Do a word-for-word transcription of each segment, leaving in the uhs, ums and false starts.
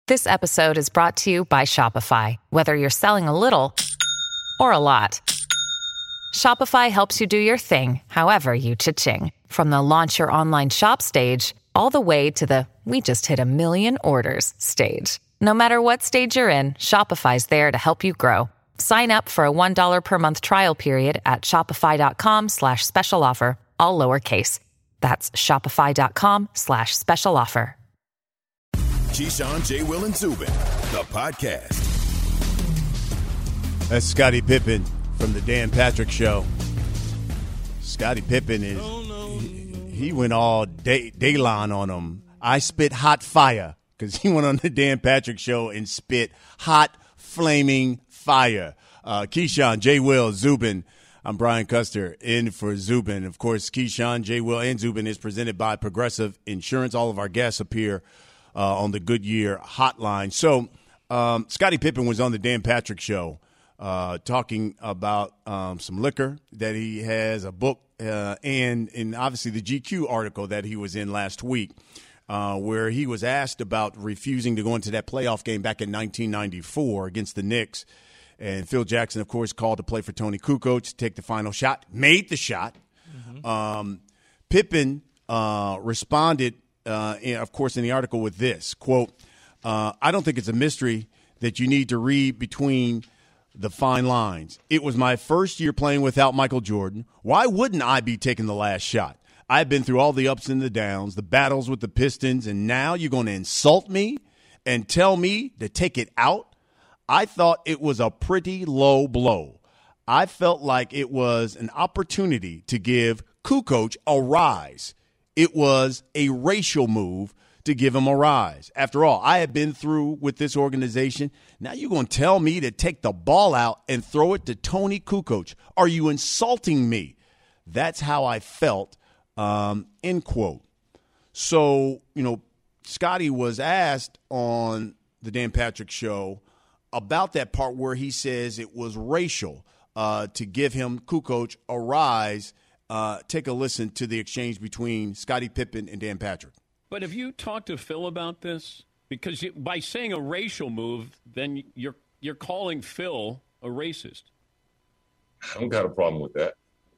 This episode is brought to you by Shopify. Whether you're selling a little or a lot, Shopify helps you do your thing, however you cha-ching. From the launch your online shop stage, all the way to the we just hit a million orders stage. No matter what stage you're in, Shopify's there to help you grow. Sign up for a one dollar per month trial period at shopify.com slash special offer, all lowercase. That's shopify.com slash special offer. Keyshawn, J. Will, and Zubin, the podcast. That's Scottie Pippen from the Dan Patrick Show. Scottie Pippen is, no, no, he, no. he went all day, Dayline on him. I spit hot fire because he went on the Dan Patrick Show and spit hot, flaming fire. Uh, Keyshawn, J. Will, Zubin. I'm Brian Custer in for Zubin. Of course, Keyshawn, J. Will, and Zubin is presented by Progressive Insurance. All of our guests appear uh, on the Goodyear hotline. So um, Scottie Pippen was on the Dan Patrick Show uh, talking about um, some liquor that he has, a book, uh, and, and obviously the G Q article that he was in last week uh, where he was asked about refusing to go into that playoff game back in nineteen ninety-four against the Knicks. And Phil Jackson, of course, called to play for Tony Kukoc to take the final shot, made the shot. Mm-hmm. Um, Pippen uh, responded, uh, in, of course, in the article with this, quote, uh, I don't think it's a mystery that you need to read between the fine lines. It was my first year playing without Michael Jordan. Why wouldn't I be taking the last shot? I've been through all the ups and the downs, the battles with the Pistons, and now you're going to insult me and tell me to take it out? I thought it was a pretty low blow. I felt like it was an opportunity to give Kukoc a rise. It was a racial move to give him a rise. After all, I have been through with this organization. Now you're going to tell me to take the ball out and throw it to Tony Kukoc. Are you insulting me? That's how I felt, um, end quote. So, you know, Scottie was asked on the Dan Patrick Show about that part where he says it was racial uh, to give him, Kukoc, a rise. Uh, take a listen to the exchange between Scottie Pippen and Dan Patrick. But have you talked to Phil about this? Because you, by saying a racial move, then you're you're calling Phil a racist. I don't got a problem with that.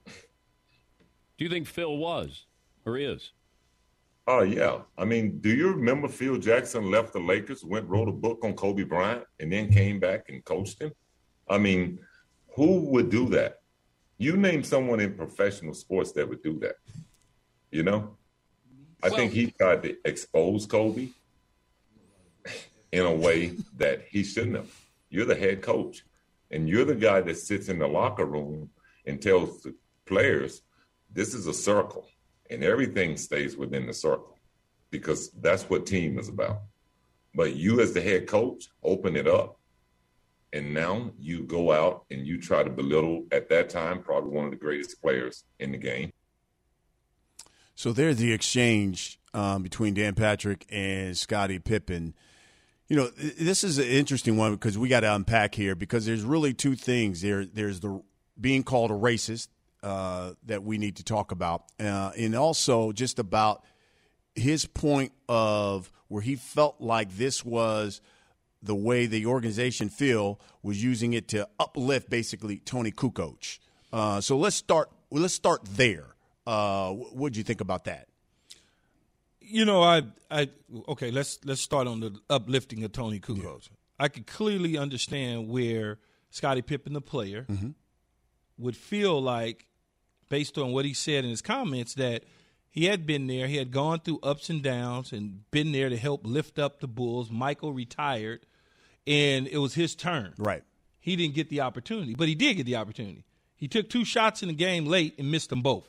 Do you think Phil was or is? Oh, yeah. I mean, do you remember Phil Jackson left the Lakers, went, wrote a book on Kobe Bryant, and then came back and coached him? I mean, who would do that? You name someone in professional sports that would do that, you know? I well, think he tried to expose Kobe in a way that he shouldn't have. You're the head coach, and you're the guy that sits in the locker room and tells the players, this is a circle. And everything stays within the circle because that's what team is about. But you as the head coach, open it up. And now you go out and you try to belittle, at that time, probably one of the greatest players in the game. So there's the exchange um, between Dan Patrick and Scottie Pippen. You know, this is an interesting one because we got to unpack here because there's really two things. There, There's the being called a racist. Uh, that we need to talk about. Uh, and also just about his point of where he felt like this was the way the organization Phil was using it to uplift basically Tony Kukoc. Uh, so let's start let's start there. Uh, what did you think about that? You know, I I okay, let's let's start on the uplifting of Tony Kukoc. Yeah. I could clearly understand where Scottie Pippen, the player, mm-hmm. would feel like, based on what he said in his comments, that he had been there, he had gone through ups and downs and been there to help lift up the Bulls. Michael retired, and it was his turn. Right. He didn't get the opportunity, but he did get the opportunity. He took two shots in the game late and missed them both.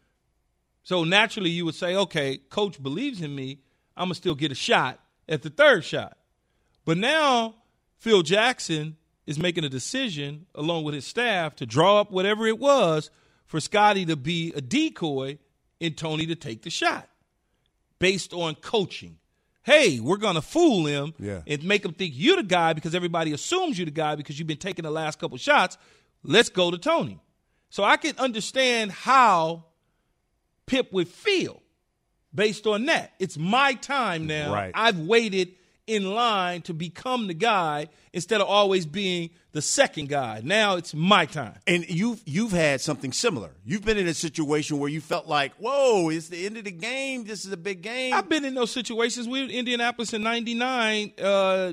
So naturally you would say, okay, coach believes in me, I'm going to still get a shot at the third shot. But now Phil Jackson is making a decision, along with his staff, to draw up whatever it was for Scottie to be a decoy and Tony to take the shot based on coaching. Hey, we're going to fool him yeah. and make him think you're the guy because everybody assumes you're the guy because you've been taking the last couple shots. Let's go to Tony. So I can understand how Pip would feel based on that. It's my time now. Right. I've waited in line to become the guy instead of always being the second guy. Now it's my time. And you've you've had something similar. You've been in a situation where you felt like, whoa, it's the end of the game. This is a big game. I've been in those situations. We were in Indianapolis in ninety-nine. Uh,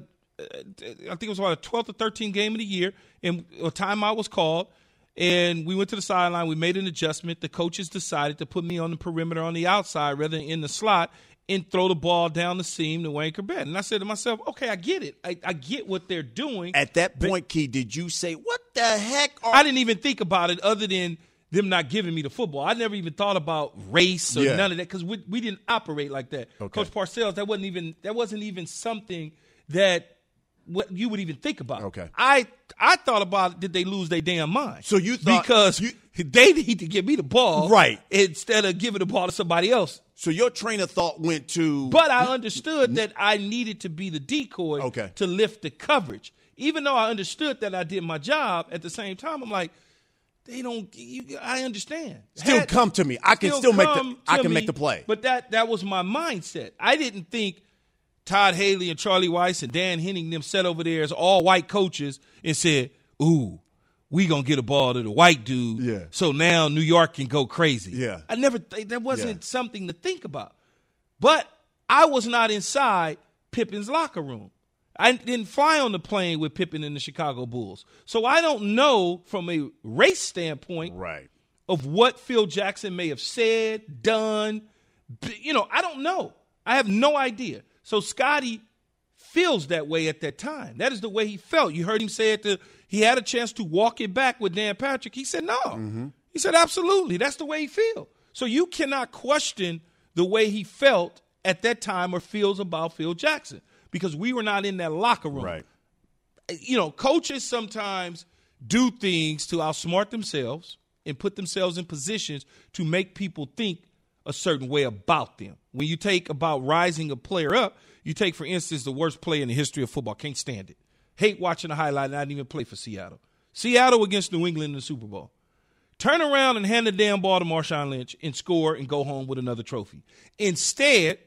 I think it was about a twelfth or thirteenth game of the year, and a timeout was called. And we went to the sideline. We made an adjustment. The coaches decided to put me on the perimeter on the outside rather than in the slot and throw the ball down the seam to Wayne Corbett. And I said to myself, okay, I get it. I, I get what they're doing. At that point, Key, did you say, what the heck? Are- I didn't even think about it other than them not giving me the football. I never even thought about race or yeah. none of that because we, we didn't operate like that. Okay. Coach Parcells, that wasn't even that wasn't even something that what you would even think about. Okay. I I thought about, did they lose their damn mind? So you thought because you, they need to give me the ball, right, instead of giving the ball to somebody else. So your train of thought went to, but I understood that I needed to be the decoy okay. to lift the coverage. Even though I understood that I did my job, at the same time I'm like, they don't. You, I understand. Still Had, come to me. I can still, still make the. I can me, make the play. But that that was my mindset. I didn't think Todd Haley and Charlie Weiss and Dan Henning them sat over there as all white coaches and said, "Ooh, we gonna get a ball to the white dude." Yeah. So now New York can go crazy. Yeah. I never. That wasn't yeah. something to think about. But I was not inside Pippen's locker room. I didn't fly on the plane with Pippen and the Chicago Bulls. So I don't know from a race standpoint right. of what Phil Jackson may have said, done. You know, I don't know. I have no idea. So Scotty feels that way at that time. That is the way he felt. You heard him say it. To, he had a chance to walk it back with Dan Patrick. He said no. Mm-hmm. He said absolutely. That's the way he feels. So you cannot question the way he felt at that time or feels about Phil Jackson, because we were not in that locker room. Right. You know, coaches sometimes do things to outsmart themselves and put themselves in positions to make people think a certain way about them. When you take about rising a player up, you take, for instance, the worst player in the history of football. Can't stand it. Hate watching the highlight, and I didn't even play for Seattle. Seattle against New England in the Super Bowl. Turn around and hand the damn ball to Marshawn Lynch and score and go home with another trophy. Instead,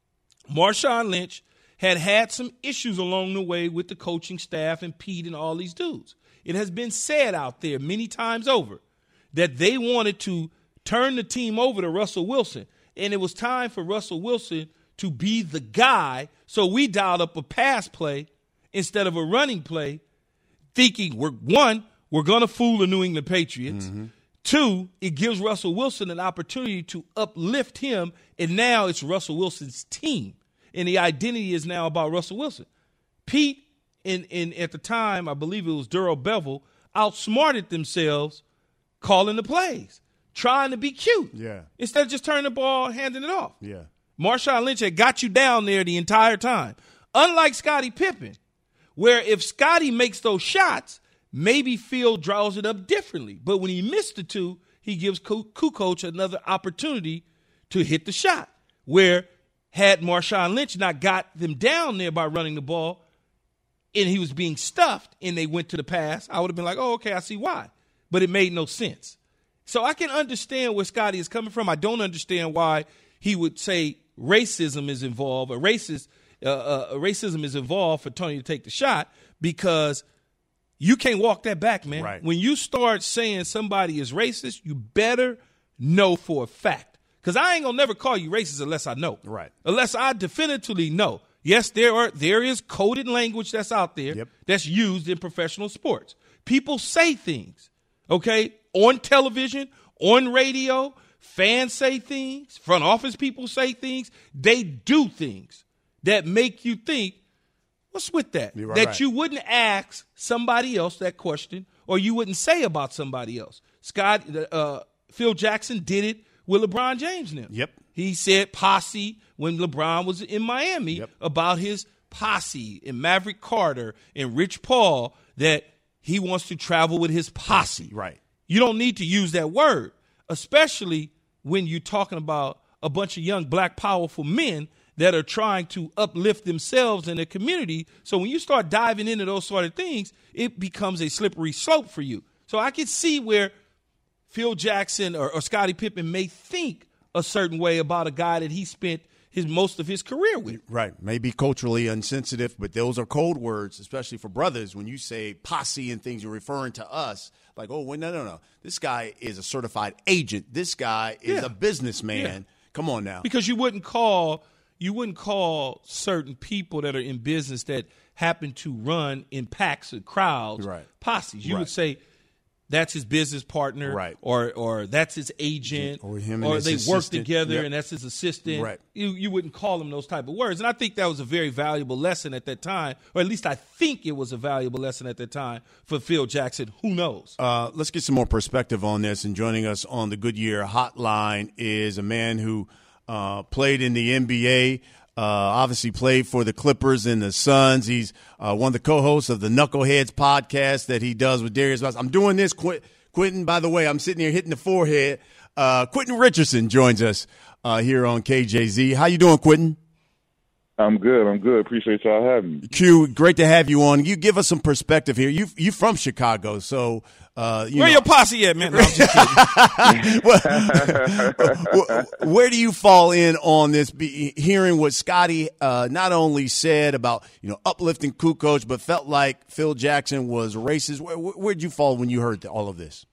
Marshawn Lynch had had some issues along the way with the coaching staff and Pete and all these dudes. It has been said out there many times over that they wanted to turn the team over to Russell Wilson, and it was time for Russell Wilson to be the guy. So we dialed up a pass play instead of a running play, thinking, we're one, we're going to fool the New England Patriots. Mm-hmm. Two, it gives Russell Wilson an opportunity to uplift him, and now it's Russell Wilson's team. And the identity is now about Russell Wilson. Pete, in, in at the time, I believe it was Darrell Bevell, outsmarted themselves calling the plays, trying to be cute. Yeah. Instead of just turning the ball, handing it off. Yeah. Marshawn Lynch had got you down there the entire time. Unlike Scottie Pippen, where if Scottie makes those shots, maybe Phil draws it up differently. But when he missed the two, he gives Kukoc another opportunity to hit the shot, where had Marshawn Lynch not got them down there by running the ball and he was being stuffed and they went to the pass, I would have been like, oh, okay, I see why. But it made no sense. So I can understand where Scotty is coming from. I don't understand why he would say racism is involved or racist, uh, uh, racism is involved for Tony to take the shot, because you can't walk that back, man. Right. When you start saying somebody is racist, you better know for a fact. Because I ain't going to never call you racist unless I know. Right. Unless I definitively know. Yes, there are there is coded language that's out there yep. that's used in professional sports. People say things, okay, on television, on radio. Fans say things. Front office people say things. They do things that make you think, what's with that? Right, that right. you wouldn't ask somebody else that question, or you wouldn't say about somebody else. Scott, uh, Phil Jackson did it with LeBron James now. Yep. He said posse when LeBron was in Miami yep. about his posse and Maverick Carter and Rich Paul, that he wants to travel with his posse. Right. You don't need to use that word, especially when you're talking about a bunch of young black powerful men that are trying to uplift themselves in their community. So when you start diving into those sort of things, it becomes a slippery slope for you. So I can see where Phil Jackson or, or Scottie Pippen may think a certain way about a guy that he spent his most of his career with. Right. Maybe culturally insensitive, but those are code words, especially for brothers. When you say posse and things, you're referring to us. Like, oh, well, no, no, no. This guy is a certified agent. This guy is Yeah. a businessman. Yeah. Come on now. Because you wouldn't call you wouldn't call certain people that are in business that happen to run in packs of crowds Right. posses. You Right. would say that's his business partner, Right. or or that's his agent, Or him and or his they work assistant. together Yep. and that's his assistant. Right. You you wouldn't call them those type of words. And I think that was a very valuable lesson at that time, or at least I think it was a valuable lesson at that time for Phil Jackson. Who knows? Uh, let's get some more perspective on this. And joining us on the Goodyear Hotline is a man who uh, played in the N B A, uh, obviously played for the Clippers and the Suns. He's uh, one of the co-hosts of the Knuckleheads podcast that he does with Darius Miles. I'm doing this, Qu- Quentin, by the way. I'm sitting here hitting the forehead. Uh, Quentin Richardson joins us uh, here on K J Z. How you doing, Quentin? I'm good. I'm good. Appreciate y'all having me. Q, great to have you on. You give us some perspective here. You you from Chicago, so uh, you Where know, your posse at, man? No, I'm just kidding. Well, where do you fall in on this? Be, hearing what Scotty uh, not only said about you know uplifting Kukoc, but felt like Phil Jackson was racist. Where where'd you fall when you heard all of this?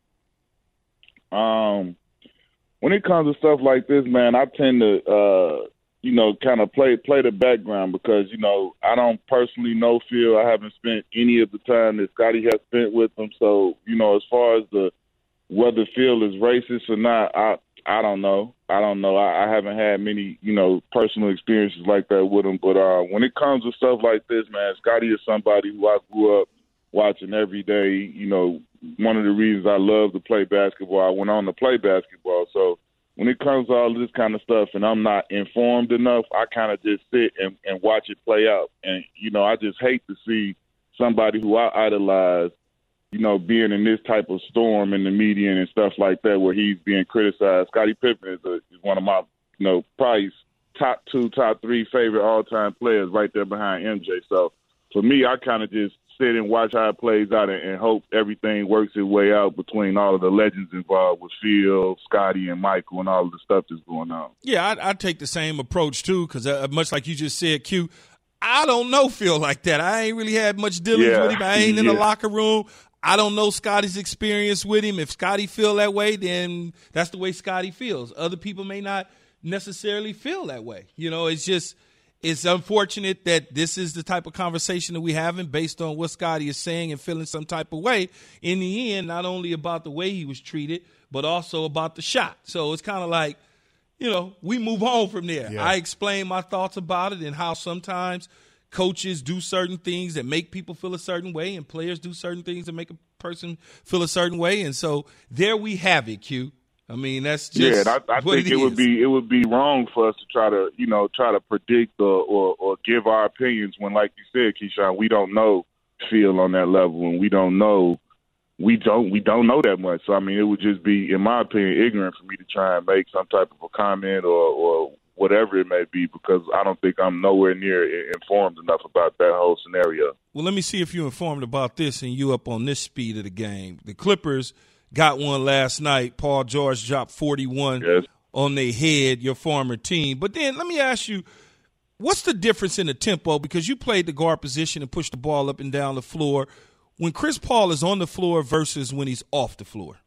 Um, when it comes to stuff like this, man, I tend to, uh, you know, kind of play play the background because, you know, I don't personally know Phil. I haven't spent any of the time that Scotty has spent with him. So, you know, as far as the whether Phil is racist or not, I I don't know. I don't know. I, I haven't had many, you know, personal experiences like that with him. But uh, when it comes to stuff like this, man, Scotty is somebody who I grew up watching every day. You know, one of the reasons I love to play basketball, I went on to play basketball. So when it comes to all of this kind of stuff and I'm not informed enough, I kind of just sit and, and watch it play out. And, you know, I just hate to see somebody who I idolize, you know, being in this type of storm in the media and stuff like that where he's being criticized. Scottie Pippen is, a, is one of my, you know, probably top two, top three favorite all-time players right there behind M J. So for me, I kind of just sit and watch how it plays out and, and hope everything works its way out between all of the legends involved with Phil, Scotty, and Michael and all of the stuff that's going on. Yeah, I, I take the same approach, too, because uh, much like you just said, Q, I don't know Phil like that. I ain't really had much dealings Yeah. with him. I ain't in Yeah. the locker room. I don't know Scotty's experience with him. If Scotty feel that way, then that's the way Scotty feels. Other people may not necessarily feel that way. You know, it's just it's unfortunate that this is the type of conversation that we're having based on what Scotty is saying and feeling some type of way. In the end, not only about the way he was treated, but also about the shot. So it's kind of like, you know, we move on from there. Yeah. I explain my thoughts about it and how sometimes coaches do certain things that make people feel a certain way and players do certain things that make a person feel a certain way. And so there we have it, Q. I mean, that's just yeah, and I, I what think it, it, would is. be it would be wrong for us to try to, you know, try to predict or, or, or give our opinions when, like you said, Keyshawn, we don't know Phil on that level and we don't know we don't we don't know that much. So I mean, it would just be, in my opinion, ignorant for me to try and make some type of a comment or, or whatever it may be, because I don't think I'm nowhere near informed enough about that whole scenario. Well, let me see if you're informed about this and you up on this speed of the game. The Clippers got one last night. Paul George dropped forty-one Yes. on their head, your former team. But then let me ask you, what's the difference in the tempo? Because you played the guard position and pushed the ball up and down the floor when Chris Paul is on the floor versus when he's off the floor.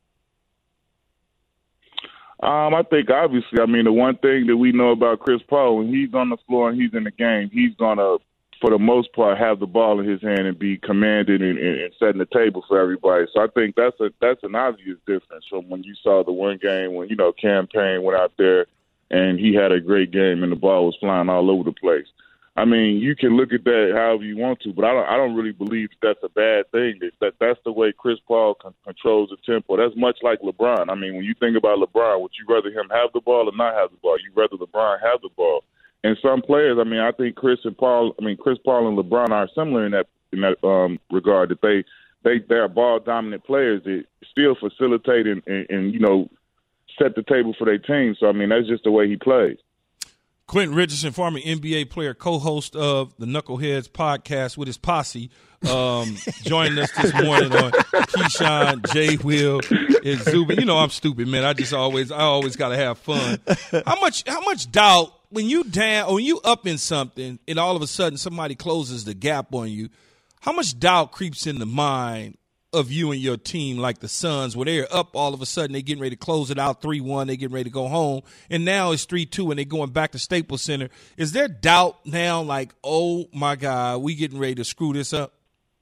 Um, I think obviously, I mean, the one thing that we know about Chris Paul, when he's on the floor and he's in the game, he's gonna, for the most part, have the ball in his hand and be commanding and, and, and setting the table for everybody. So I think that's a that's an obvious difference from when you saw the one game when, you know, Cam Payne went out there and he had a great game and the ball was flying all over the place. I mean, you can look at that however you want to, but I don't I don't really believe that's a bad thing. That, that that's the way Chris Paul con- controls the tempo. That's much like LeBron. I mean, when you think about LeBron, would you rather him have the ball or not have the ball? You'd rather LeBron have the ball. And some players, I mean, I think Chris and Paul, I mean, Chris Paul and LeBron are similar in that in that um, regard. That they they they are ball dominant players that still facilitate and, and, and you know set the table for their team. So I mean, that's just the way he plays. Quentin Richardson, former N B A player, co-host of the Knuckleheads podcast with his posse, um, joining us this morning on Keyshawn, J. Will, and Zubin. You know I'm stupid, man. I just always I always got to have fun. How much how much doubt when you down or when you up in something and all of a sudden somebody closes the gap on you, how much doubt creeps in the mind of you and your team, like the Suns, where they're up all of a sudden, they're getting ready to close it out three one, they getting ready to go home, and now it's three two and they're going back to Staples Center. Is there doubt now, like, oh, my God, we getting ready to screw this up?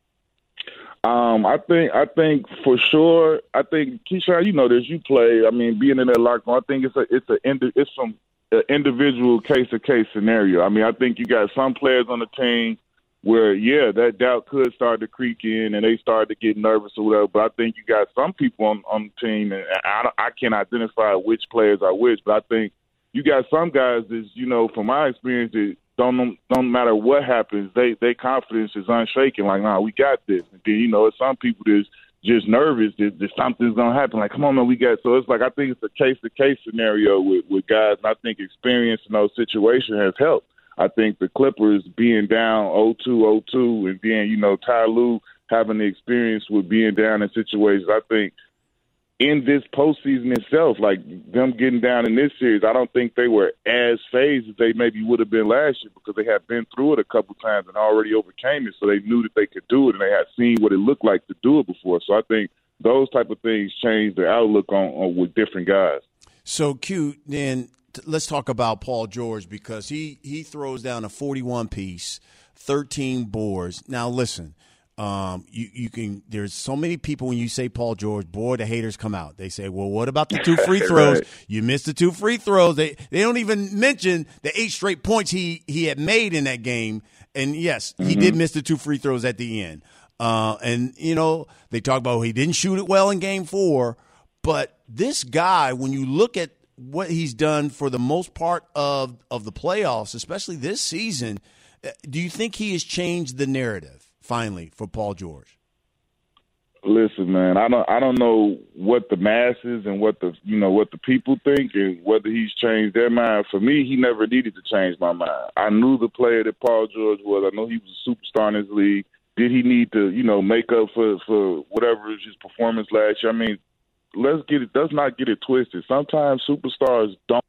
Um, I think I think for sure. I think Keyshawn, you know this. You play. I mean, being in that locker room, I think it's a it's a it's some uh, individual case to case scenario. I mean, I think you got some players on the team where yeah, that doubt could start to creep in and they start to get nervous or whatever. But I think you got some people on on the team, and I don't, I can't identify which players are which, but I think you got some guys that, you know, from my experience, that don't don't matter what happens, they they confidence is unshaken. Like, nah, we got this. And then, you know, some people that's just nervous that, that something's gonna happen. Like, come on, man, we got. So it's like I think it's a case to case scenario with with guys. And I think experience in those situations has helped. I think the Clippers being down oh two oh two, and then, you know, Ty Lue having the experience with being down in situations. I think in this postseason itself, like them getting down in this series, I don't think they were as phased as they maybe would have been last year, because they had been through it a couple times and already overcame it, so they knew that they could do it, and they had seen what it looked like to do it before. So I think those type of things change their outlook on, on with different guys. So, Q, then t- let's talk about Paul George, because he, he throws down a forty-one piece, thirteen boards. Now, listen. Um, you, you can, there's so many people when you say Paul George, boy, the haters come out. They say, well, what about the two free throws? Right. You missed the two free throws. They, they don't even mention the eight straight points he, he had made in that game. And yes, mm-hmm. he did miss the two free throws at the end. Uh, and you know, they talk about he didn't shoot it well in game four, but this guy, when you look at what he's done for the most part of, of the playoffs, especially this season, do you think he has changed the narrative finally for Paul George? Listen, man, I don't I don't know what the masses and what the you know what the people think and whether he's changed their mind. For me, he never needed to change my mind. I knew the player that Paul George was. I know he was a superstar in his league. Did he need to, you know, make up for, for whatever his performance last year? I mean, let's get it let's not get it twisted. Sometimes superstars don't.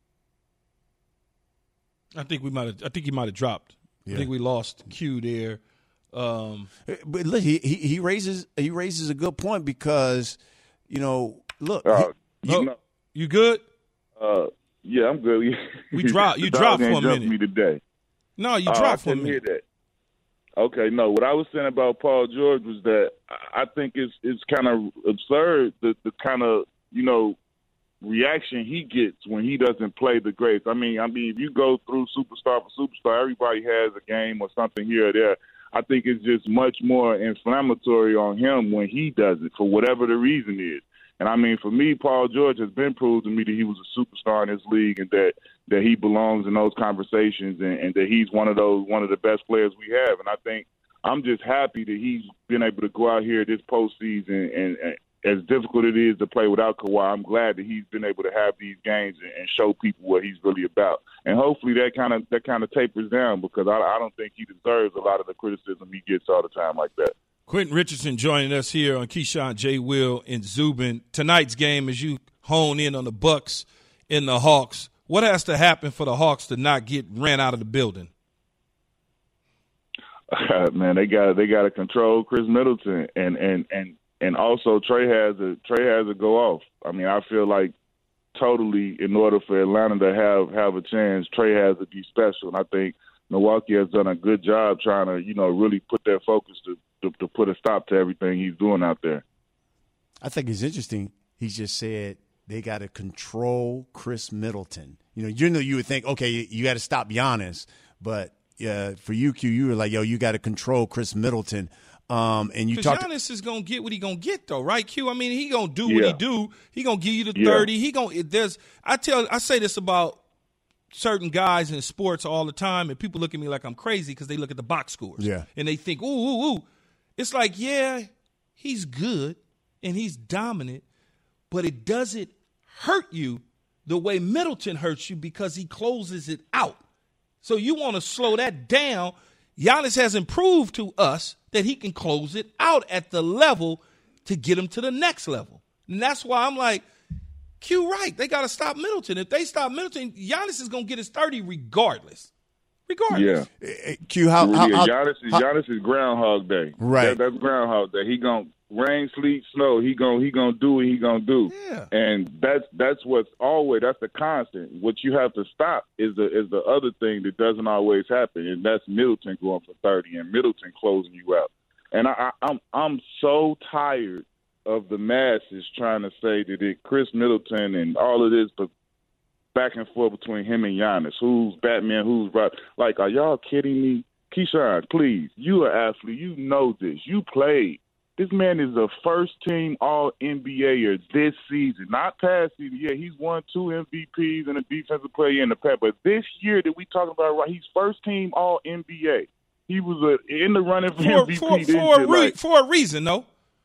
I think we might have I think he might have dropped. Yeah. I think we lost Q there. Um, but look, he, he he raises he raises a good point, because, you know, look, uh, he, you, know, you good? Uh, yeah, I'm good. We dropped. You dropped for a minute. Me today. No, you uh, dropped I for a minute. minute. That. Okay, no. What I was saying about Paul George was that I think it's it's kind of absurd the the kind of you know reaction he gets when he doesn't play the greats. I mean, I mean, if you go through superstar for superstar, everybody has a game or something here or there. I think it's just much more inflammatory on him when he does it, for whatever the reason is. And, I mean, for me, Paul George has been proved to me that he was a superstar in his league, and that, that he belongs in those conversations, and, and that he's one of those one of the best players we have. And I think I'm just happy that he's been able to go out here this postseason, and, and as difficult it is to play without Kawhi, I'm glad that he's been able to have these games and, and show people what he's really about. And hopefully that kind of that kind of tapers down, because I, I don't think he deserves a lot of the criticism he gets all the time like that. Quentin Richardson joining us here on Keyshawn, J. Will, and Zubin. Tonight's game, as you hone in on the Bucks and the Hawks, what has to happen for the Hawks to not get ran out of the building? Uh, man, they got they got to control Chris Middleton, and and and. And also, Trey has a Trey has a go off. I mean, I feel like totally, in order for Atlanta to have, have a chance, Trey has to be special. And I think Milwaukee has done a good job trying to, you know, really put their focus to, to, to put a stop to everything he's doing out there. I think it's interesting. He just said they got to control Chris Middleton. You know, you know, you would think, okay, you got to stop Giannis, but uh, for you, Q, you were like, yo, you got to control Chris Middleton. Um, and you talk. Giannis is gonna get what he gonna get, though, right? Q. I mean, he gonna do yeah. what he do. He gonna give you the yeah. thirty. He gonna. There's. I tell. I say this about certain guys in sports all the time, and people look at me like I'm crazy because they look at the box scores. Yeah. And they think, ooh, ooh, ooh. It's like, yeah, he's good and he's dominant, but it doesn't hurt you the way Middleton hurts you, because he closes it out. So you want to slow that down. Giannis hasn't proved to us that he can close it out at the level to get him to the next level. And that's why I'm like, Q right. They got to stop Middleton. If they stop Middleton, Giannis is going to get his thirty regardless. Regardless. Yeah. Q, how, how, yeah, how Giannis, is, how, Giannis is Groundhog Day. Right. That, that's Groundhog Day. He gonna rain, sleet, snow. He gonna he gonna do what he gonna do. Yeah. And that's that's what's always that's the constant. What you have to stop is the is the other thing that doesn't always happen, and that's Middleton going for thirty and Middleton closing you out. And I, I, I'm I'm so tired of the masses trying to say that it Chris Middleton and all of this, but back and forth between him and Giannis. Who's Batman? Who's right? Like, are y'all kidding me? Keyshawn, please. You are an athlete. You know this. You played. This man is a first-team All-N B A-er this season, not past season. Yeah, he's won two M V Ps and a defensive player in the past, but this year that we talking about, right? He's first-team All-N B A. He was a, in the running for, for M V P. For, this for, year, a re- like, for a reason, though.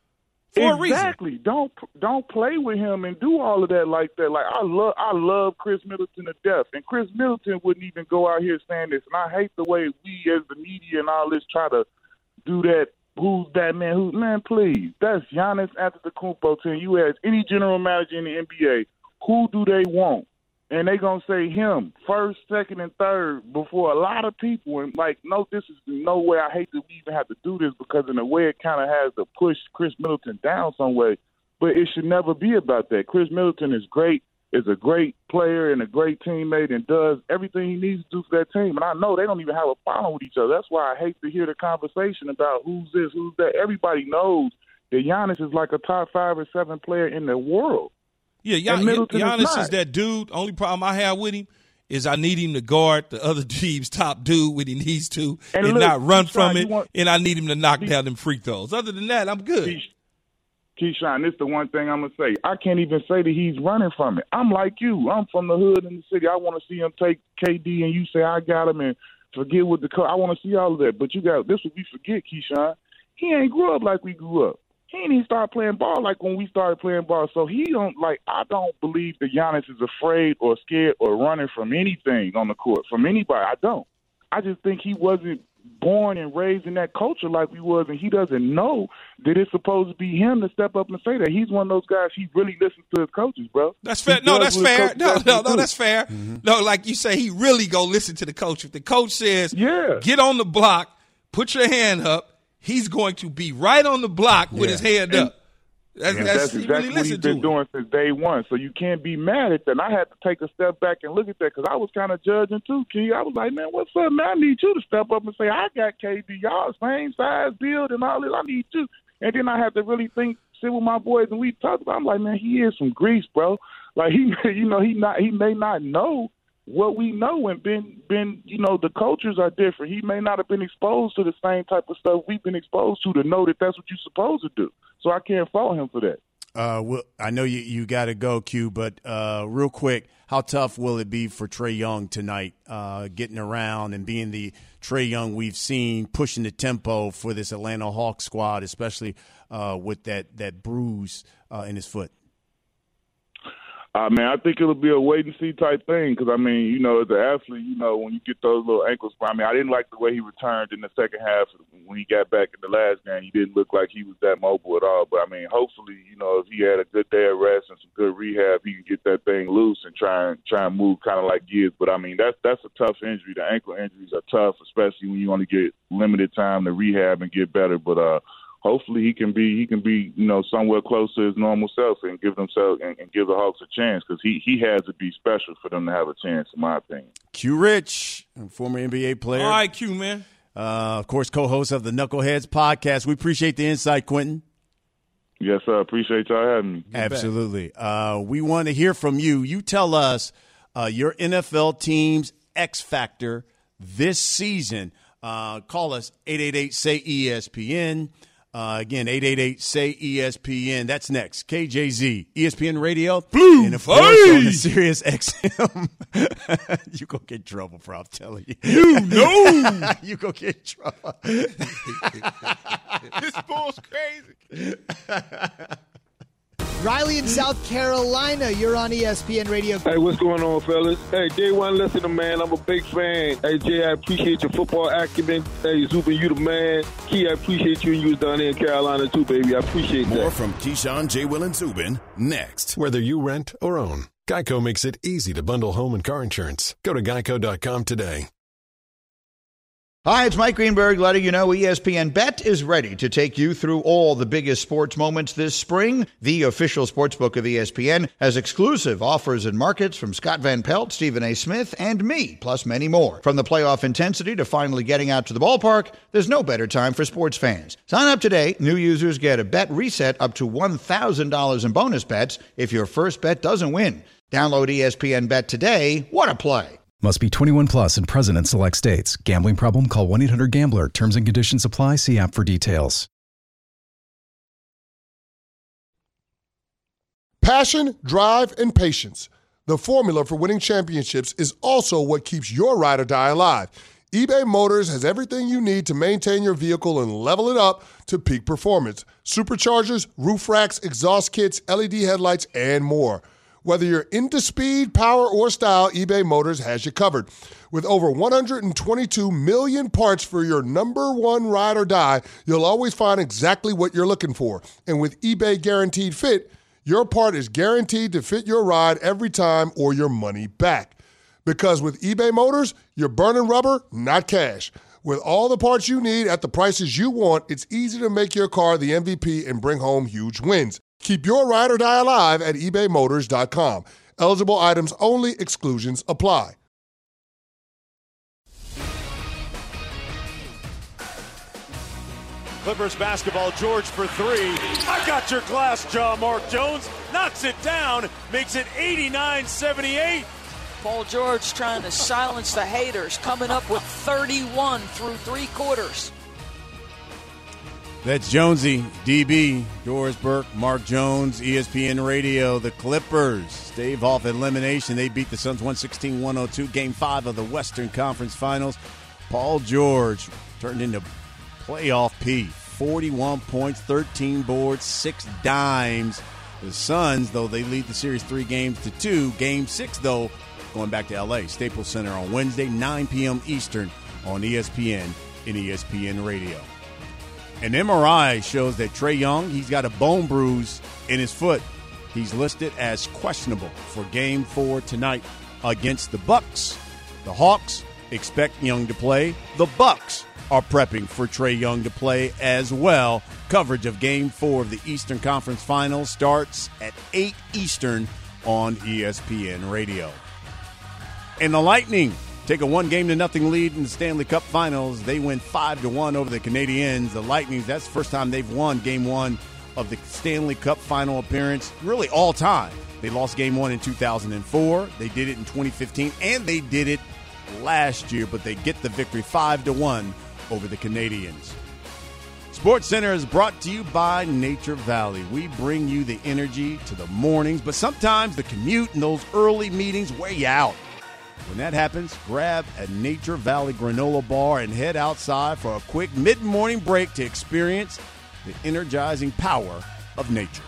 For exactly. a reason. Don't don't play with him and do all of that like that. Like I love I love Chris Middleton to death, and Chris Middleton wouldn't even go out here saying this. And I hate the way we as the media and all this try to do that. Who's that man? Who man? Please, that's Giannis Antetokounmpo. Team. You ask any general manager in the N B A, who do they want? And they gonna say him first, second, and third before a lot of people. And like, no, this is no way. I hate that we even have to do this because in a way it kind of has to push Chris Middleton down some way. But it should never be about that. Chris Middleton is great, is a great player and a great teammate, and does everything he needs to do for that team. And I know they don't even have a problem with each other. That's why I hate to hear the conversation about who's this, who's that. Everybody knows that Giannis is like a top five or seven player in the world. Yeah, Gian- Giannis is, is that dude. Only problem I have with him is I need him to guard the other team's top dude when he needs to and, and look, not run from it, want, and I need him to knock he, down them free throws. Other than that, I'm good. Keyshawn, this is the one thing I'm going to say. I can't even say that he's running from it. I'm like you. I'm from the hood in the city. I want to see him take K D and you say, I got him, and forget what the co- – I want to see all of that. But you got – this what we forget, Keyshawn. He ain't grew up like we grew up. He ain't even start playing ball like when we started playing ball. So he don't like. I don't believe that Giannis is afraid or scared or running from anything on the court from anybody. I don't. I just think he wasn't born and raised in that culture like we was, and he doesn't know that it's supposed to be him to step up and say that. He's one of those guys. He really listens to his coaches, bro. That's fair. No, that's fair. No, no, no, that's fair. Mm-hmm. No, like you say, he really go listen to the coach. If the coach says, "Yeah, get on the block, put your hand up," he's going to be right on the block with yeah. his hand and, up. That's, yeah, that's, that's exactly really what he's been doing since day one. So you can't be mad at that. And I had to take a step back and look at that because I was kind of judging too, Key. I was like, man, what's up, man? I need you to step up and say, I got K D. Y'all same size, build, and all this. I need you. And then I had to really think, sit with my boys, and we talked about. I'm like, man, he is some grease, bro. Like he, you know, he not, he may not know what we know, and been been you know the cultures are different. He may not have been exposed to the same type of stuff we've been exposed to to know that that's what you're supposed to do. So I can't fault him for that. Uh, well, I know you you got to go, Q, but uh, real quick, how tough will it be for Trae Young tonight, uh, getting around and being the Trae Young we've seen, pushing the tempo for this Atlanta Hawks squad, especially uh, with that that bruise uh, in his foot? Uh, man, I think it'll be a wait-and-see type thing because, I mean, you know, as an athlete, you know, when you get those little ankles, I mean, I didn't like the way he returned in the second half. When he got back in the last game, he didn't look like he was that mobile at all. But, I mean, hopefully, you know, if he had a good day of rest and some good rehab, he can get that thing loose and try and try and move kind of like Gibbs. But, I mean, that's, that's a tough injury. The ankle injuries are tough, especially when you only get limited time to rehab and get better. But, uh, hopefully he can be he can be you know somewhere close to his normal self and give themselves and, and give the Hawks a chance because he he has to be special for them to have a chance, in my opinion. Q Rich, former N B A player. All right, Q, man. Uh, of course, co-host of the Knuckleheads podcast. We appreciate the insight, Quentin. Yes, sir. Appreciate y'all having me. Absolutely. Uh, we want to hear from you. You tell us uh, your N F L team's X factor this season. Uh, call us eight eight eight, S A Y, E S P N. Uh, again, eight eight eight, S A Y, E S P N. That's next. K J Z, E S P N Radio. Blue and of course on the Sirius X M. You go get in trouble, bro. I'm telling you. You know. You go get in trouble. This bull's crazy. Riley in South Carolina, you're on E S P N Radio. Hey, what's going on, fellas? Hey, day one listener, man. I'm a big fan. Hey, Jay, I appreciate your football acumen. Hey, Zubin, you the man. Key, I appreciate you and you was down there in Carolina, too, baby. I appreciate that. More from Keyshawn, J. Will, and Zubin next. Whether you rent or own, Geico makes it easy to bundle home and car insurance. Go to geico dot com today. Hi, it's Mike Greenberg letting you know E S P N Bet is ready to take you through all the biggest sports moments this spring. The official sportsbook of E S P N has exclusive offers and markets from Scott Van Pelt, Stephen A. Smith, and me, plus many more. From the playoff intensity to finally getting out to the ballpark, there's no better time for sports fans. Sign up today. New users get a bet reset up to one thousand dollars in bonus bets if your first bet doesn't win. Download E S P N Bet today. What a play. Must be twenty-one plus and present in select states. Gambling problem? Call one eight hundred gambler. Terms and conditions apply. See app for details. Passion, drive, and patience. The formula for winning championships is also what keeps your ride or die alive. eBay Motors has everything you need to maintain your vehicle and level it up to peak performance. Superchargers, roof racks, exhaust kits, L E D headlights, and more. Whether you're into speed, power, or style, eBay Motors has you covered. With over one hundred twenty-two million parts for your number one ride or die, you'll always find exactly what you're looking for. And with eBay Guaranteed Fit, your part is guaranteed to fit your ride every time or your money back. Because with eBay Motors, you're burning rubber, not cash. With all the parts you need at the prices you want, it's easy to make your car the M V P and bring home huge wins. Keep your ride or die alive at ebay motors dot com. Eligible items only. Exclusions apply. Clippers basketball, George for three. I got your glass jaw, Mark Jones. Knocks it down, makes it eighty-nine seventy-eight. Paul George trying to silence the haters, coming up with thirty-one through three quarters. That's Jonesy, D B, Doris Burke, Mark Jones, E S P N Radio. The Clippers stave off elimination. They beat the Suns one sixteen one oh two, Game five of the Western Conference Finals. Paul George turned into playoff P. forty-one points, thirteen boards, six dimes. The Suns, though, they lead the series three games to two. Game six, though, going back to L A, Staples Center on Wednesday, nine p.m. Eastern on E S P N and E S P N Radio. An M R I shows that Trae Young, he's got a bone bruise in his foot. He's listed as questionable for Game four tonight against the Bucks. The Hawks expect Young to play. The Bucks are prepping for Trae Young to play as well. Coverage of Game four of the Eastern Conference Finals starts at eight Eastern on E S P N Radio. And the Lightning take a one-game to nothing lead in the Stanley Cup Finals. They win five to one over the Canadiens. The Lightning, that's the first time they've won Game one of the Stanley Cup Final appearance, really all time. They lost Game one in two thousand four. They did it in twenty fifteen, and they did it last year, but they get the victory five to one over the Canadiens. Sports Center is brought to you by Nature Valley. We bring you the energy to the mornings, but sometimes the commute and those early meetings wear you out. When that happens, grab a Nature Valley granola bar and head outside for a quick mid-morning break to experience the energizing power of nature.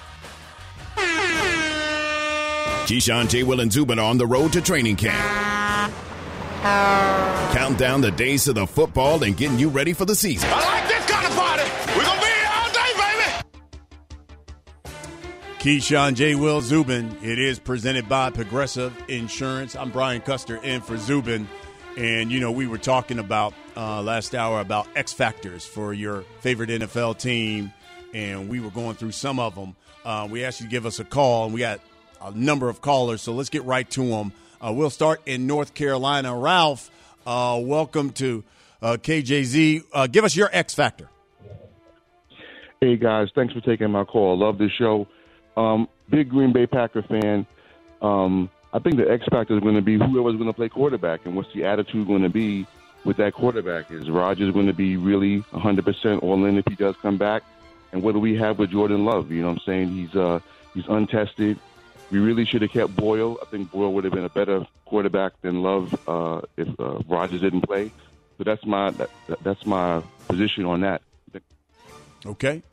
Keyshawn, J. Will, and Zubin on the road to training camp. Count down the days to the football and getting you ready for the season. I like this kind of party. We're going to be here all day, baby. Keyshawn, J. Will, Zubin. It is presented by Progressive Insurance. I'm Brian Custer in for Zubin. And, you know, we were talking about uh, last hour about X factors for your favorite N F L team, and we were going through some of them. Uh, we asked you to give us a call, and we got a number of callers, so let's get right to them. Uh, we'll start in North Carolina. Ralph, uh, welcome to uh, K J Z. Uh, give us your X factor. Hey, guys. Thanks for taking my call. Love this show. Um, big Green Bay Packer fan. Um, I think the X factor is going to be whoever's going to play quarterback, and what's the attitude going to be with that quarterback? Is Rodgers going to be really one hundred percent all in if he does come back? And what do we have with Jordan Love? You know what I'm saying? He's uh, he's untested. We really should have kept Boyle. I think Boyle would have been a better quarterback than Love uh, if uh, Rodgers didn't play. So that's my that, that's my position on that. Okay.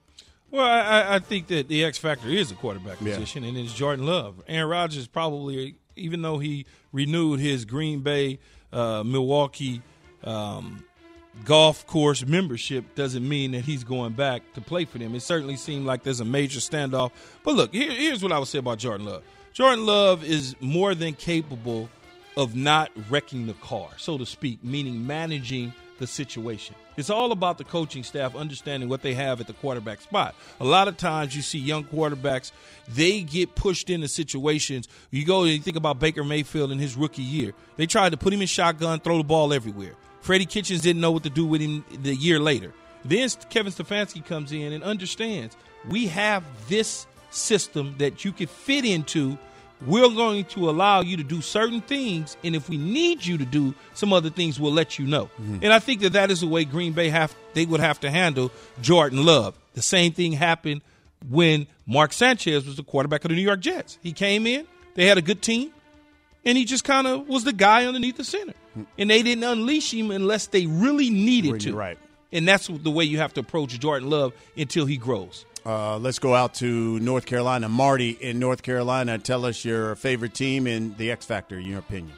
Well, I, I think that the X factor is the quarterback Yeah. position, and it's Jordan Love. Aaron Rodgers probably, even though he renewed his Green Bay, uh, Milwaukee um, golf course membership, doesn't mean that he's going back to play for them. It certainly seemed like there's a major standoff. But look, here, here's what I would say about Jordan Love. Jordan Love is more than capable of not wrecking the car, so to speak, meaning managing the situation. It's all about the coaching staff understanding what they have at the quarterback spot. A lot of times you see young quarterbacks, they get pushed into situations. You go and you think about Baker Mayfield in his rookie year. They tried to put him in shotgun, throw the ball everywhere. Freddie Kitchens didn't know what to do with him the year later. Then Kevin Stefanski comes in and understands we have this system that you can fit into. We're going to allow you to do certain things, and if we need you to do some other things, we'll let you know. Mm-hmm. And I think that that is the way Green Bay have they would have to handle Jordan Love. The same thing happened when Mark Sanchez was the quarterback of the New York Jets. He came in, they had a good team, and he just kind of was the guy underneath the center. Mm-hmm. And they didn't unleash him unless they really needed to. Right. And that's the way you have to approach Jordan Love until he grows. Uh, let's go out to North Carolina. Marty in North Carolina, tell us your favorite team and the X Factor, in your opinion.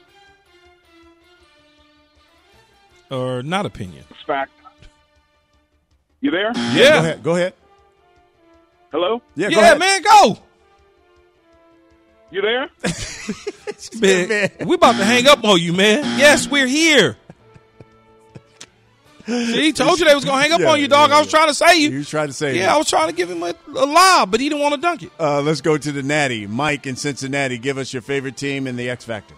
Or not opinion. Fact. You there? Yeah. Go ahead. Go ahead. Hello? Yeah, go yeah ahead. man, go. You there? man, man, we about to hang up on you, man. Yes, we're here. See, he told you they was going to hang up yeah, on you, dog. yeah, I was trying to say you. You was trying to say Yeah, I was trying to give him a, a lob, but he didn't want to dunk it. Uh, let's go to the Natty. Mike in Cincinnati, give us your favorite team and the X Factor.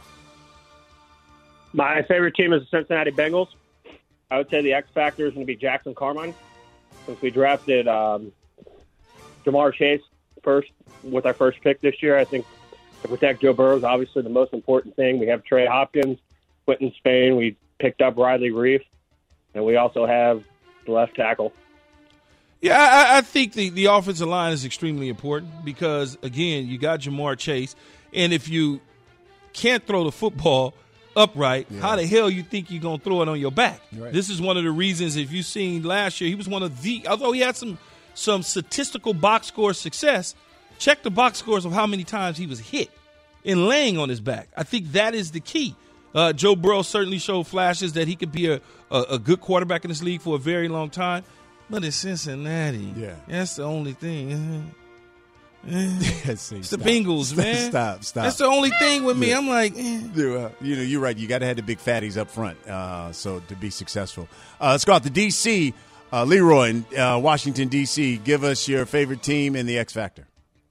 My favorite team is the Cincinnati Bengals. I would say the X Factor is going to be Jackson Carmine. Since we drafted um, Jamar Chase first with our first pick this year, I think to protect Joe Burrow is obviously the most important thing. We have Trey Hopkins, Quentin Spain. We picked up Riley Reef. And we also have the left tackle. Yeah, I, I think the, the offensive line is extremely important because, again, you got Jamar Chase. And if you can't throw the football upright, yeah. how the hell you think you're going to throw it on your back? Right. This is one of the reasons, if you've seen last year, he was one of the – although he had some, some statistical box score success, check the box scores of how many times he was hit and laying on his back. I think that is the key. Uh, Joe Burrow certainly showed flashes that he could be a, a, a good quarterback in this league for a very long time. But it's Cincinnati. Yeah. That's the only thing. it's the stop. Bengals, stop, man. Stop, stop. That's the only thing with me. Yeah. I'm like, eh. uh, you know, you're right. You got to have the big fatties up front uh, so to be successful. Uh, let's go out to D C. Uh, Leroy in uh, Washington, D C. Give us your favorite team and the X Factor.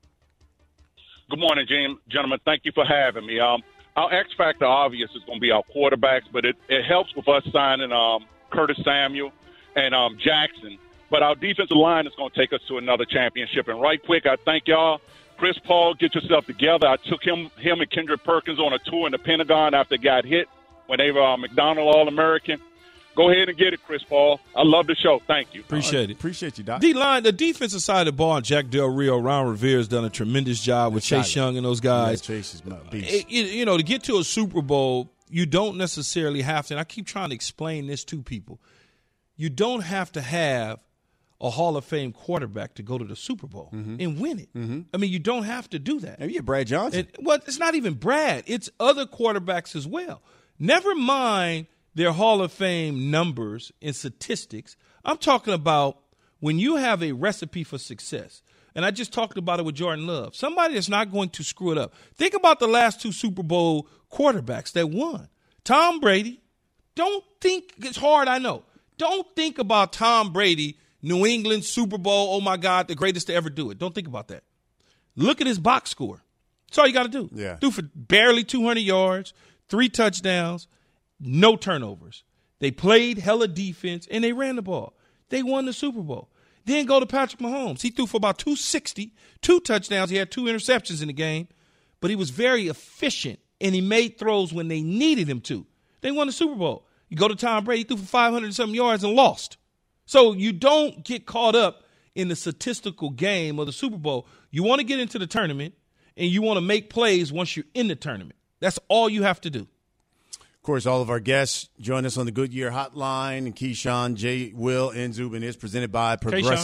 Good morning, gentlemen. Thank you for having me. Um, Our X factor, obvious, is going to be our quarterbacks, but it, it helps with us signing um, Curtis Samuel and um, Jackson. But our defensive line is going to take us to another championship. And right quick, I thank y'all. Chris Paul, get yourself together. I took him him and Kendrick Perkins on a tour in the Pentagon after they got hit when they were uh, McDonald All-American. Go ahead and get it, Chris Paul. I love the show. Thank you. Appreciate it. Appreciate you, Doc. D-line, the defensive side of the ball, Jack Del Rio, Ron Rivera has done a tremendous job with Chase Young and those guys. Yeah, Chase is my beast. It, it, you know, to get to a Super Bowl, you don't necessarily have to, and I keep trying to explain this to people, you don't have to have a Hall of Fame quarterback to go to the Super Bowl mm-hmm. and win it. Mm-hmm. I mean, you don't have to do that. Maybe Brad Johnson. And, well, it's not even Brad. It's other quarterbacks as well. Never mind their Hall of Fame numbers and statistics. I'm talking about when you have a recipe for success, and I just talked about it with Jordan Love, somebody that's not going to screw it up. Think about the last two Super Bowl quarterbacks that won. Tom Brady, don't think, it's hard, I know. Don't think about Tom Brady, New England, Super Bowl, oh, my God, the greatest to ever do it. Don't think about that. Look at his box score. That's all you got to do. Yeah. Do for barely two hundred yards, three touchdowns, no turnovers. They played hella defense, and they ran the ball. They won the Super Bowl. Then go to Patrick Mahomes. He threw for about two sixty, two touchdowns. He had two interceptions in the game, but he was very efficient, and he made throws when they needed him to. They won the Super Bowl. You go to Tom Brady, he threw for five hundred and something yards and lost. So you don't get caught up in the statistical game of the Super Bowl. You want to get into the tournament, and you want to make plays once you're in the tournament. That's all you have to do. Of course, all of our guests join us on the Goodyear Hotline. And Keyshawn, J. Will, and Zubin is presented by Progressive.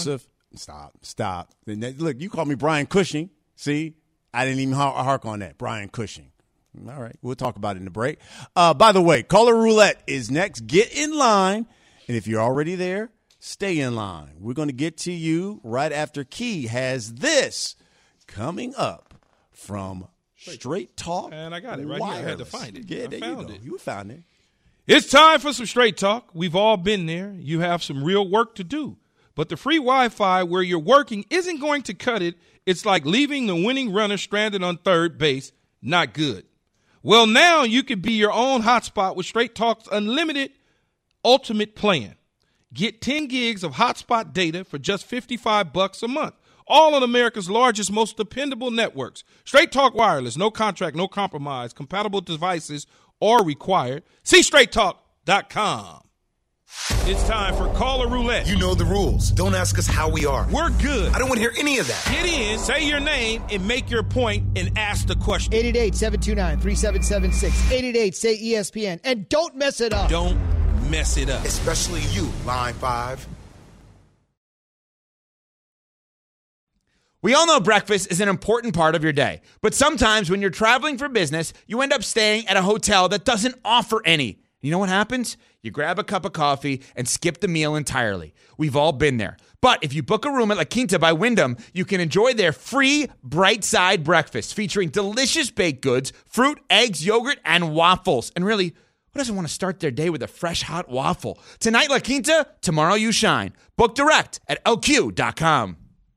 Stop. Stop. Look, you called me Brian Cushing. See? I didn't even hark on that. Brian Cushing. All right. We'll talk about it in the break. Uh, by the way, Caller Roulette is next. Get in line. And if you're already there, stay in line. We're going to get to you right after Key has this coming up from Straight Talk. And I got it right Wireless. here. I had to find it. Yeah, I there found you go. it. You found it. It's time for some Straight Talk. We've all been there. You have some real work to do. But the free Wi-Fi where you're working isn't going to cut it. It's like leaving the winning runner stranded on third base. Not good. Well, now you can be your own hotspot with Straight Talk's unlimited ultimate plan. Get ten gigs of hotspot data for just fifty-five bucks a month. All on America's largest, most dependable networks. Straight Talk Wireless, no contract, no compromise. Compatible devices are required. See straight talk dot com. It's time for Caller Roulette. You know the rules. Don't ask us how we are. We're good. I don't want to hear any of that. Get in, say your name, and make your point and ask the question. eight eight eight, seven two nine, three seven seven six. eight eight eight, say E S P N. And don't mess it up. Don't mess it up. Especially you, Line five. We all know breakfast is an important part of your day. But sometimes when you're traveling for business, you end up staying at a hotel that doesn't offer any. You know what happens? You grab a cup of coffee and skip the meal entirely. We've all been there. But if you book a room at La Quinta by Wyndham, you can enjoy their free Bright Side breakfast featuring delicious baked goods, fruit, eggs, yogurt, and waffles. And really, who doesn't want to start their day with a fresh, hot waffle? Tonight, La Quinta, tomorrow you shine. Book direct at L Q dot com.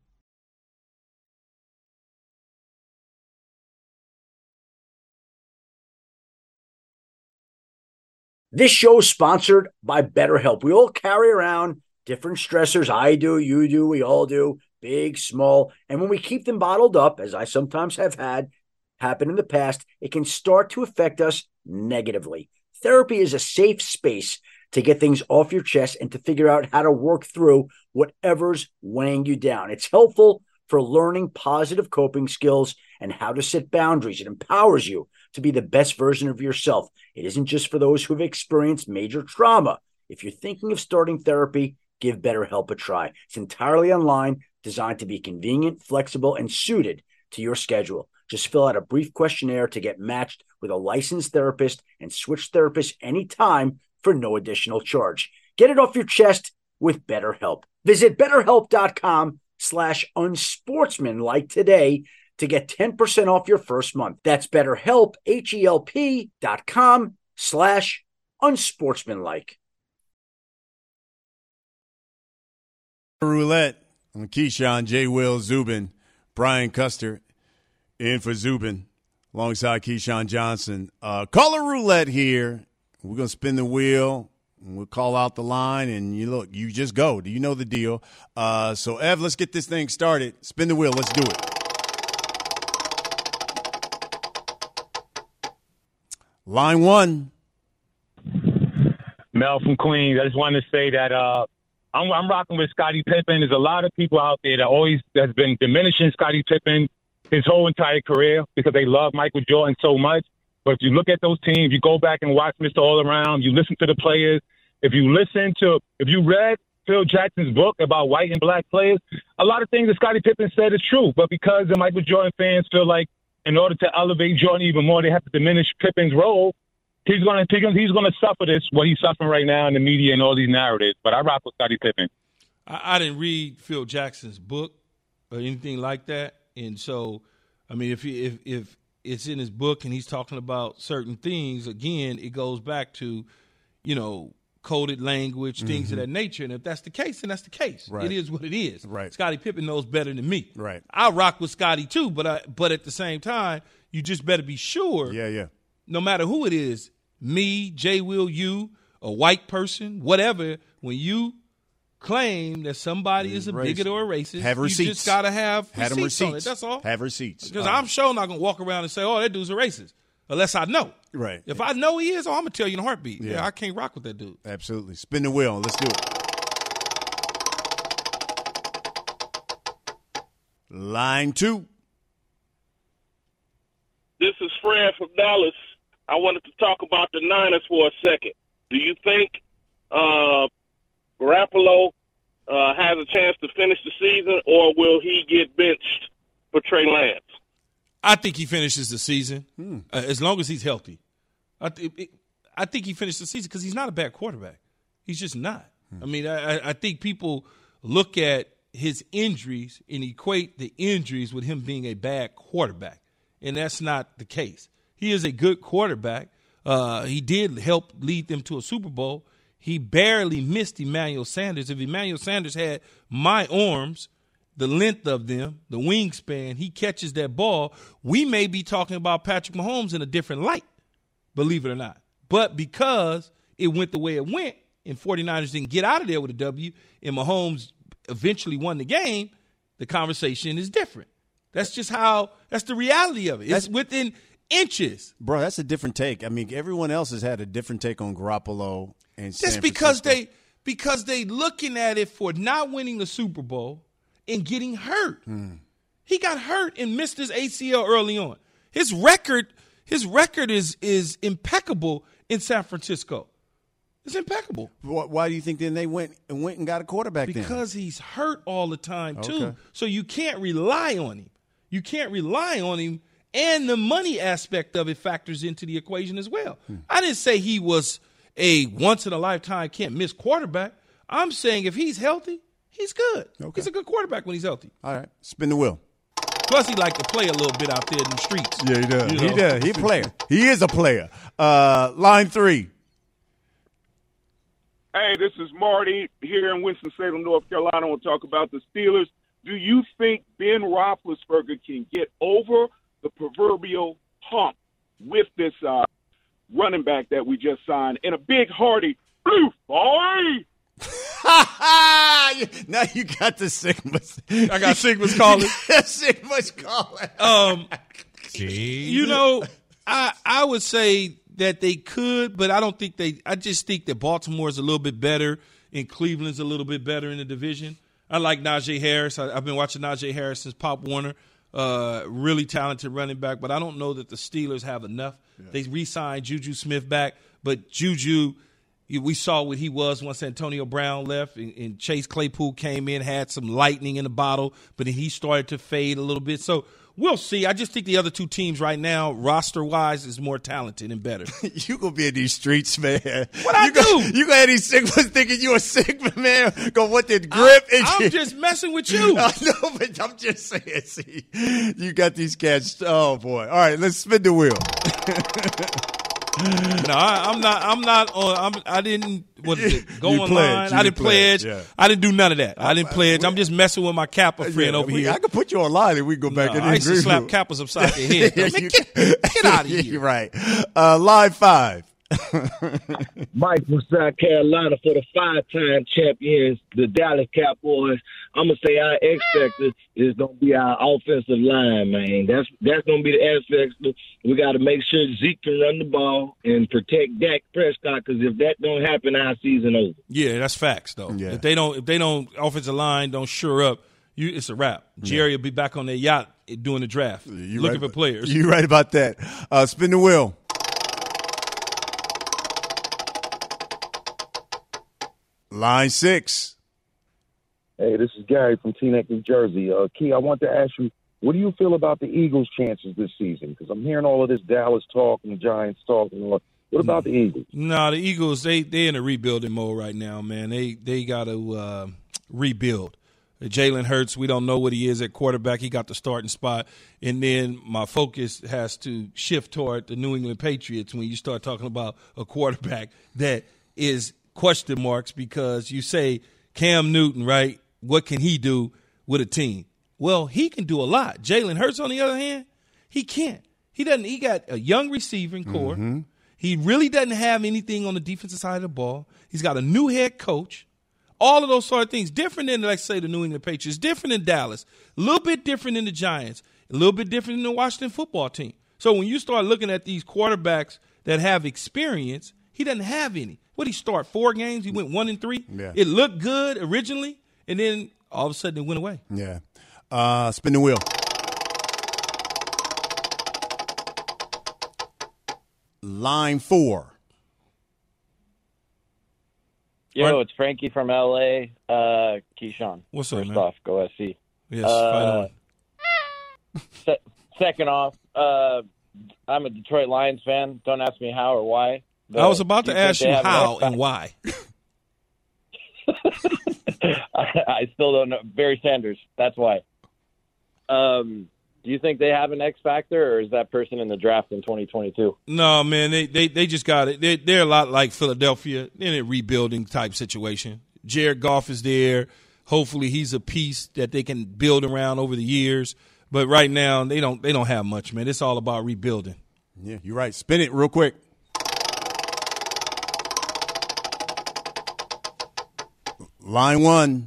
This show is sponsored by BetterHelp. We all carry around different stressors. I do, you do, we all do, big, small. And when we keep them bottled up, as I sometimes have had happen in the past, it can start to affect us negatively. Therapy is a safe space to get things off your chest and to figure out how to work through whatever's weighing you down. It's helpful for learning positive coping skills and how to set boundaries. It empowers you to be the best version of yourself. It isn't just for those who've experienced major trauma. If you're thinking of starting therapy, give BetterHelp a try. It's entirely online, designed to be convenient, flexible, and suited to your schedule. Just fill out a brief questionnaire to get matched with a licensed therapist and switch therapists anytime for no additional charge. Get it off your chest with BetterHelp. Visit BetterHelp.com slash unsportsmanlike today to get ten percent off your first month. That's BetterHelp, H-E-L-P dot com slash unsportsmanlike. Roulette on Keyshawn, J. Will, Zubin, Brian Custer in for Zubin alongside Keyshawn Johnson. Uh, caller roulette here. We're going to spin the wheel. And we'll call out the line, and you look, you just go. Do you know the deal? Uh, so, Ev, let's get this thing started. Spin the wheel. Let's do it. Line one. Mel from Queens. I just wanted to say that uh, I'm, I'm rocking with Scottie Pippen. There's a lot of people out there that always has been diminishing Scottie Pippen his whole entire career because they love Michael Jordan so much. But if you look at those teams, you go back and watch Mister All-Around, you listen to the players. If you listen to, if you read Phil Jackson's book about white and black players, a lot of things that Scottie Pippen said is true. But because the Michael Jordan fans feel like in order to elevate Jordan even more, they have to diminish Pippen's role, he's going to he's going to suffer this, what he's suffering right now in the media and all these narratives. But I rock with Scottie Pippen. I, I didn't read Phil Jackson's book or anything like that. And so, I mean, if he, if if it's in his book and he's talking about certain things, again, it goes back to, you know, coded language, things Mm-hmm. of that nature. And if that's the case, then that's the case. Right. It is what it is. Right. Scottie Pippen knows better than me. Right. I rock with Scottie too, but I, but at the same time, you just better be sure. Yeah, yeah. No matter who it is, me, Jay Will, you, a white person, whatever, when you claim that somebody is a Racist. bigot or a racist, Have you receipts. just got to have Had receipts, them receipts. on it. That's all. Have receipts. Because Uh, I'm sure not going to walk around and say, oh, that dude's a racist, unless I know. Right. If I know he is, oh, I'm going to tell you in a heartbeat. Yeah. Yeah. I can't rock with that dude. Absolutely. Spin the wheel. Let's do it. Line two. This is Fred from Dallas. I wanted to talk about the Niners for a second. Do you think uh, Garoppolo uh, has a chance to finish the season, or will he get benched for Trey Lance? I think he finishes the season Hmm. uh, as long as he's healthy. I, th- it, I think he finished the season because he's not a bad quarterback. He's just not. Hmm. I mean, I, I think people look at his injuries and equate the injuries with him being a bad quarterback, and that's not the case. He is a good quarterback. Uh, he did help lead them to a Super Bowl. He barely missed Emmanuel Sanders. If Emmanuel Sanders had my arms, the length of them, the wingspan, he catches that ball, we may be talking about Patrick Mahomes in a different light, believe it or not. But because it went the way it went and 49ers didn't get out of there with a W and Mahomes eventually won the game, the conversation is different. That's just how – that's the reality of it. It's That's, within inches. Bro, that's a different take. I mean, everyone else has had a different take on Garoppolo and San Just because Francisco. they because they looking at it for not winning the Super Bowl and getting hurt. Hmm. He got hurt and missed his A C L early on. His record his record is is impeccable in San Francisco. It's impeccable. Why, why do you think then they went and went and got a quarterback then? Because he's hurt all the time too. Okay. So you can't rely on him. You can't rely on him, and the money aspect of it factors into the equation as well. Hmm. I didn't say he was a once-in-a-lifetime can't-miss quarterback. I'm saying if he's healthy, he's good. Okay. He's a good quarterback when he's healthy. All right, spin the wheel. Plus, he like to play a little bit out there in the streets. Yeah, he does. You He know? does. He a player. He is a player. Uh, line three. Hey, this is Marty here in Winston-Salem, North Carolina. I want to talk about the Steelers. Do you think Ben Roethlisberger can get over the proverbial hump with this uh, running back that we just signed and a big hearty blue boy? Now you got the Sigmas. I got Sigmas calling. Sigmas calling. Um, you know, I I would say that they could, but I don't think they – I just think that Baltimore is a little bit better and Cleveland's a little bit better in the division. I like Najee Harris. I, I've been watching Najee Harris since Pop Warner. Uh, really talented running back, but I don't know that the Steelers have enough. Yeah. They re-signed Juju Smith back, but Juju – we saw what he was once Antonio Brown left, and, and Chase Claypool came in, had some lightning in the bottle, but then he started to fade a little bit. So we'll see. I just think the other two teams right now, roster-wise, is more talented and better. You gonna be in these streets, man. What I you do? Gonna, you gonna have these Sigmas thinking you a Sigma, man. Go what the grip? I, I'm just messing with you. I know, but I'm just saying. See, you got these cats. Oh boy! All right, let's spin the wheel. No, I, I'm not. I'm not on. I'm, I didn't. What is it? Go You online. pledged. I You didn't pledge. pledged, yeah. I didn't do none of that. I didn't pledge. I'm just messing with my Kappa friend Yeah, over we, here. I could put you online and we can go back No, in I used to this slap room. Kappas upside their head. Yeah, Man, you- get, get out of here. You're right. Uh, line five. Mike from South Carolina for the five-time champions, the Dallas Cowboys. I'm gonna say our X factor is gonna be our offensive line, man. That's that's gonna be the X factor. We got to make sure Zeke can run the ball and protect Dak Prescott, because if that don't happen, our season over. Yeah, that's facts though. Yeah. If they don't, if they don't, offensive line don't shore up, you it's a wrap. Jerry will be back on their yacht doing the draft, You looking right, for players. You're right about that. Uh, spin the wheel. Line six. Hey, this is Gary from Teaneck, New Jersey. Uh, Key, I want to ask you, what do you feel about the Eagles' chances this season? Because I'm hearing all of this Dallas talk and the Giants talk. And all. What about the Eagles? No, the Eagles, they they in a rebuilding mode right now, man. They they got to uh, rebuild. Jalen Hurts, we don't know what he is at quarterback. He got the starting spot. And then my focus has to shift toward the New England Patriots when you start talking about a quarterback that is question marks, because you say Cam Newton, right? What can he do with a team? Well, he can do a lot. Jalen Hurts, on the other hand, he can't. He doesn't. He got a young receiving core. Mm-hmm. He really doesn't have anything on the defensive side of the ball. He's got a new head coach. All of those sort of things. Different than, let's say, the New England Patriots. Different than Dallas. A little bit different than the Giants. A little bit different than the Washington football team. So when you start looking at these quarterbacks that have experience, he doesn't have any. What, he start four games? He went one and three? Yeah. It looked good originally, and then all of a sudden it went away. Yeah. Uh, spin the wheel. Line four. Yo, Right. it's Frankie from L A. Uh, Keyshawn. What's up, First man? off, go S C. Yes, Uh, fight on. se- second off, uh, I'm a Detroit Lions fan. Don't ask me how or why. but I was about do to think ask they you have an how X and why. I, I still don't know. Barry Sanders. That's why. Um, do you think they have an X factor, or is that person in the draft in twenty twenty-two? No, man, they, they, they just got it. They, they're a lot like Philadelphia in a rebuilding type situation. Jared Goff is there. Hopefully, he's a piece that they can build around over the years. But right now, they don't they don't have much, man. It's all about rebuilding. Yeah, you're right. Spin it real quick. Line one.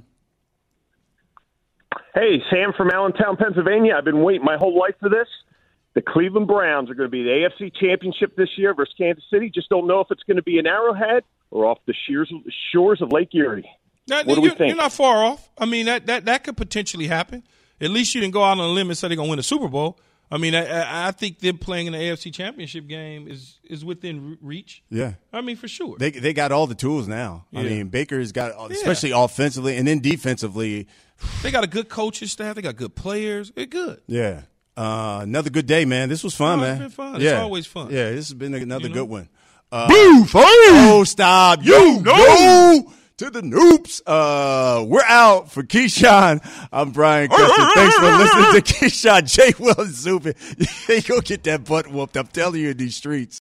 Hey, Sam from Allentown, Pennsylvania. I've been waiting my whole life for this. The Cleveland Browns are going to be the A F C Championship this year versus Kansas City. Just don't know if it's going to be in Arrowhead or off the sheers, shores of Lake Erie. Now, what do you're, we think? You're not far off. I mean, that, that, that could potentially happen. At least you didn't go out on a limb and say they're going to win a Super Bowl. I mean, I, I, I think them playing in the A F C Championship game is, is within reach. Yeah. I mean, for sure. They they got all the tools now. I Yeah. mean, Baker's got, especially offensively and then defensively. They got a good coaching staff. They got good players. They're good. Yeah. Uh, another good day, man. This was fun, Oh, it's man. been fun. It's Yeah. always fun. Yeah, this has been another You know? good one. Uh, Boo, fun. Oh, stop. You know. To the Noops. Uh, we're out for Keyshawn. I'm Brian Custer. Thanks for listening to Keyshawn, J. Will, and Zubin. You go get that butt whooped. I'm telling you in these streets.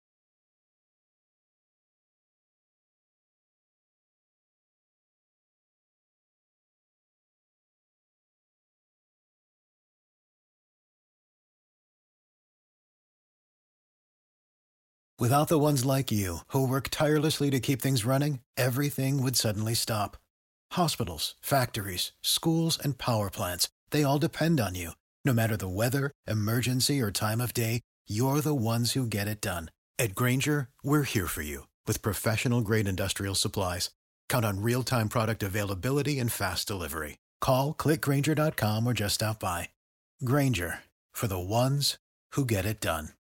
Without the ones like you, who work tirelessly to keep things running, everything would suddenly stop. Hospitals, factories, schools, and power plants, they all depend on you. No matter the weather, emergency, or time of day, you're the ones who get it done. At Grainger, we're here for you with professional-grade industrial supplies. Count on real-time product availability and fast delivery. Call, click Grainger dot com, or just stop by. Grainger, for the ones who get it done.